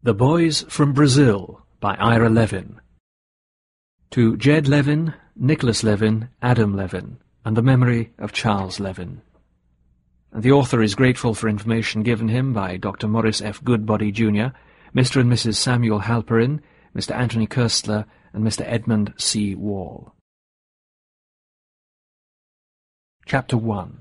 The Boys from Brazil by Ira Levin. To Jed Levin, Nicholas Levin, Adam Levin, and the memory of Charles Levin. And the author is grateful for information given him by Dr. Morris F. Goodbody, Jr., Mr. and Mrs. Samuel Halperin, Mr. Anthony Kirstler, and Mr. Edmund C. Wall. Chapter 1.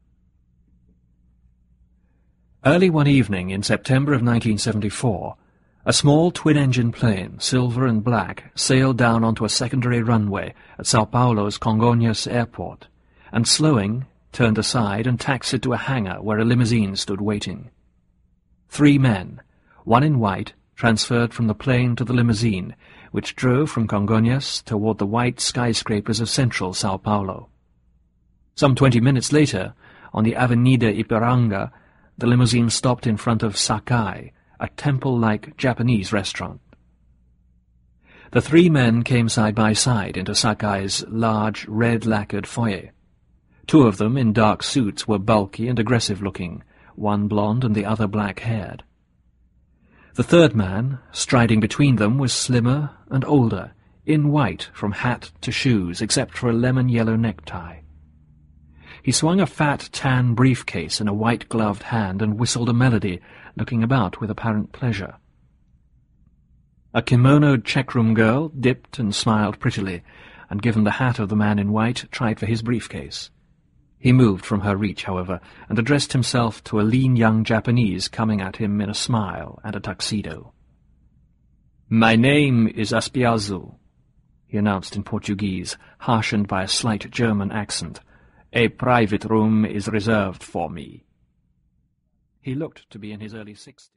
Early one evening in September of 1974, a small twin-engine plane, silver and black, sailed down onto a secondary runway at Sao Paulo's Congonhas Airport, and slowing, turned aside and taxied to a hangar where a limousine stood waiting. 3 men, one in white, transferred from the plane to the limousine, which drove from Congonhas toward the white skyscrapers of central Sao Paulo. Some 20 minutes later, on the Avenida Ipiranga, the limousine stopped in front of Sakai, a temple-like Japanese restaurant. The 3 men came side by side into Sakai's large, red-lacquered foyer. 2 of them, in dark suits, were bulky and aggressive-looking, one blonde and the other black-haired. The 3rd man, striding between them, was slimmer and older, in white from hat to shoes, except for a lemon-yellow necktie. He swung a fat tan briefcase in a white-gloved hand and whistled a melody, looking about with apparent pleasure. A kimonoed checkroom girl dipped and smiled prettily, and given the hat of the man in white, tried for his briefcase. He moved from her reach, however, and addressed himself to a lean young Japanese coming at him in a smile and a tuxedo. "My name is Aspiazu," he announced in Portuguese, harshened by a slight German accent. "A private room is reserved for me." He looked to be in his early 60s.